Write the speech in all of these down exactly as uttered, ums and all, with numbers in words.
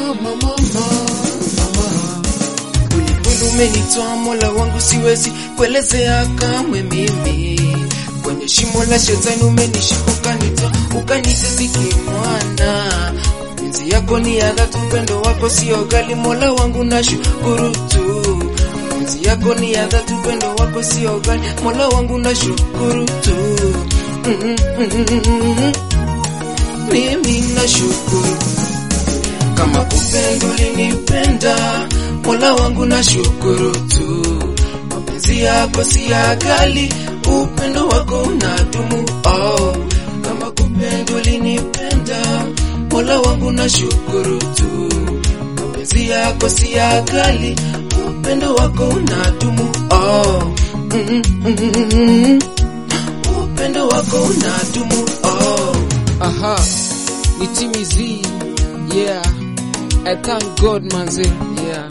mama, mama, mama. Ulimwengu umenitoa Mola wangu, siwezi kuelezea kamwe mimi. Kwenye shimo la shetani umenishika ukanitoa, ukaniteziki mwana. Mapenzi yako ni ya dhati, upendo wako sio ghali, Mola wangu nashukuru tu. Mapenzi yako ni ya dhati, upendo wako sio ghali, Mola wangu nashukuru tu. Mm -mm -mm -mm. Mimi nashukuru. Kama kupenda ulinipenda, Mola wangu nashukuru tu. Mapenzi yako si ya ghali, upendo wako unadumu. Oh, kama kupenda ulinipenda, Mola wangu nashukuru tu. Mapenzi yako si ya ghali, upendo wako unadumu. Oh, mm -mm -mm. Upendo wako unadumu. Oh, aha, ni Timmy Z. Yeah, I thank God manze. Yeah.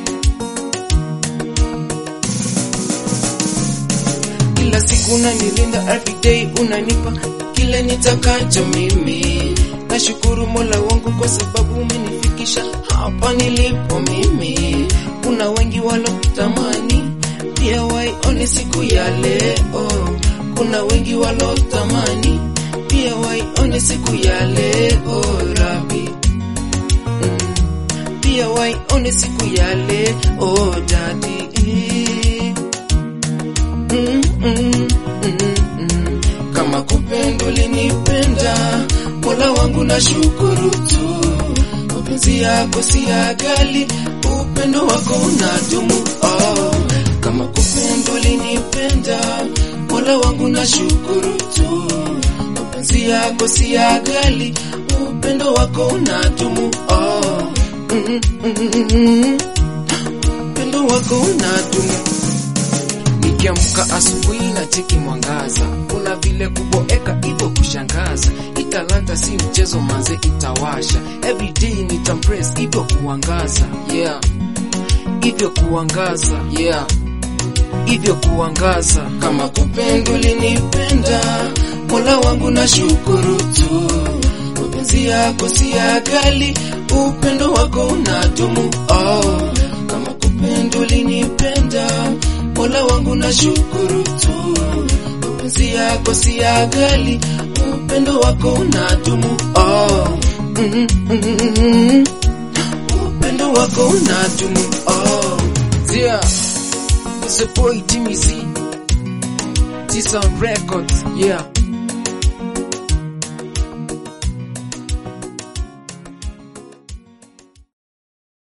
Kila siku unanilinda, everyday unanipa kile nitakacho mimi. Nashukuru Mola wangu kwa sababu umenifikisha hapa nilipo mimi. Kuna wengi walotamani pia waione siku ya leo. Kuna wengi walotamani pia waione siku ya leo, Rabi. Mm. Pia waione siku ya leo, Daddy. Mm, mm, mm, mm. Kama kupenda ulinipenda, Mola wangu nashukuru tu. Mapenzi yako si ya ghali, upendo wako unadumu. Oh, kama kupenda ulinipenda, Mola wangu nashukuru tu. Mapenzi yako si ya ghali, upendo wako unadumu. Oh, mm, mm, mm, mm. Upendo wako unadumu. Nikiamka asubuhi na cheki mwangaza, kuna vile kuboeka ipo kushangaza. Italanta si mchezo manze, itawasha everyday nitampress ipo kuangaza. Yeah, hivyo kuangaza. Yeah, hivyo kuangaza. Kama kupenda ulinipenda, Mola wangu nashukuru tu. Mapenzi yako si ya ghali, upendo wako unadumu. Oh, kama kupenda ulinipenda, Mola wangu nashukuru tu. Mapenzi yako si ya ghali, upendo wako unadumu. Oh, mm -mm -mm. Upendo wako unadumu. Oh, Yeah, it's a boy Timmy Z. T-Sound Records. Yeah.